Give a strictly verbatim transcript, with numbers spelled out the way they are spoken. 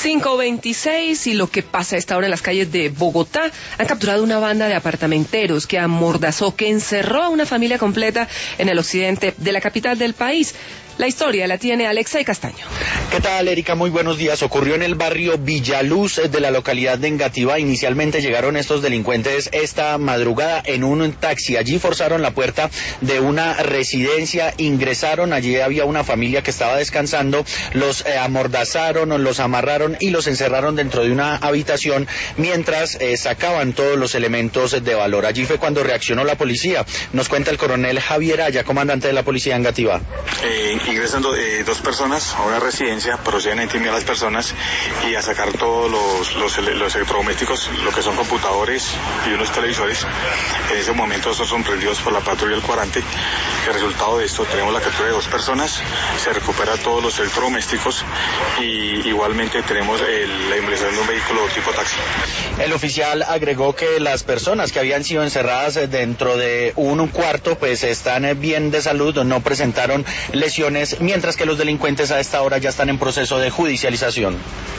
cinco veintiséis y lo que pasa a esta hora en las calles de Bogotá. Han capturado una banda de apartamenteros que amordazó, que encerró a una familia completa en el occidente de la capital del país. La historia la tiene Alexei Castaño. ¿Qué tal, Erika? Muy buenos días. Ocurrió en el barrio Villaluz de la localidad de Engativá. Inicialmente llegaron estos delincuentes esta madrugada en un taxi. Allí forzaron la puerta de una residencia, ingresaron, allí había una familia que estaba descansando, los eh, amordazaron, los amarraron y los encerraron dentro de una habitación mientras eh, sacaban todos los elementos de valor. Allí fue cuando reaccionó la policía. Nos cuenta el coronel Javier Aya, comandante de la policía de Engativá. Eh, ingresan do, eh, dos personas a una residencia, proceden a intimidar a las personas y a sacar todos los, los, los electrodomésticos, lo que son computadores y unos televisores. En ese momento estos son prendidos por la patrulla del cuadrante. El resultado de esto, tenemos la captura de dos personas, se recupera todos los electrodomésticos y igualmente tenemos el, la inversión de un vehículo tipo taxi. El oficial agregó que las personas que habían sido encerradas dentro de un cuarto pues están bien de salud, no presentaron lesiones, mientras que los delincuentes a esta hora ya están en proceso de judicialización.